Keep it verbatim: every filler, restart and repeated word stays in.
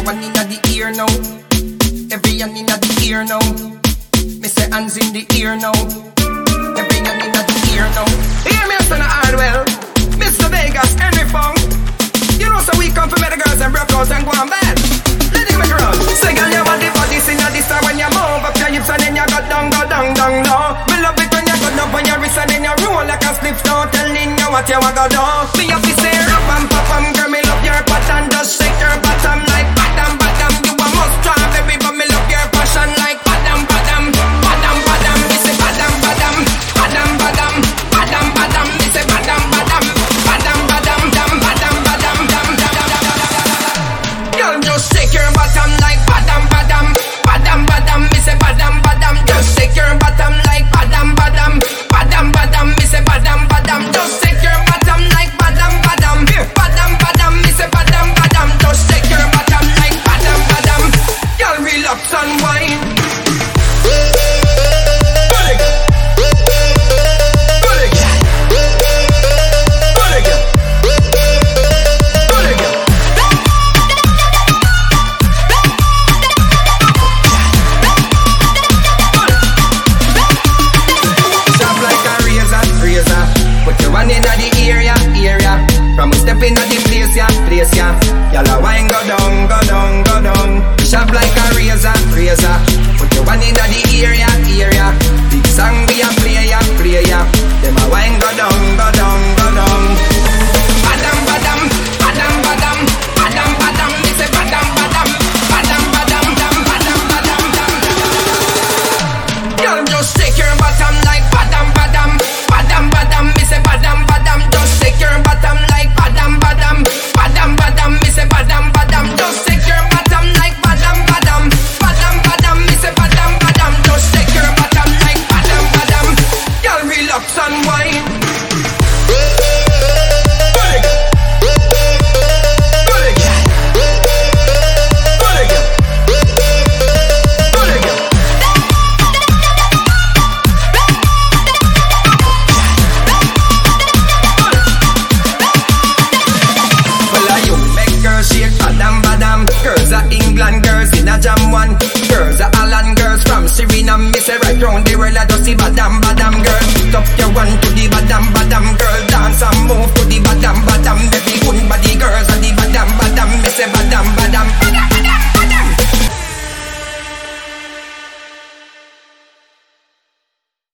one in the ear now. Every hand in the ear now. Me say hands in the ear now. Every hand in the ear now. Hear me son of Hardwell, Mister Vegas, Henry Fong. You know so we come for the girls and broke out and go on bad. Let it make a run. Say girl you want the body sing at this time when you move up your hips and then you go down, go down, down low. Me love it when you go down on your wrist and then you roll like a slip stone. Telling you what you want to do. Me have to say rap and pop and girl me love your pattern. Just shake your bottom like bottom, bottom. You a must strawberry but me love your passion like bottom, bottom, bottom, bottom. Me say bottom, bottom, bottom, bottom, bottom, bottom. Me say bottom, bottom, bottom, bottom, bottom, bottom, bottom, bottom. Girl just shake your bottom like bottom, bottom, bottom, bottom. Me say bottom, bottom. Just shake your bottom like bottom, bottom, bottom, bottom. Me say bottom, bottom. Just shake your bottom like bottom, bottom, bottom, bottom. Me say bottom, bottom. Just shake your bottom like bottom, bottom. Girl relax and wine. One in the area, area. From we step in the place, yeah, place, yeah. Y'all are wine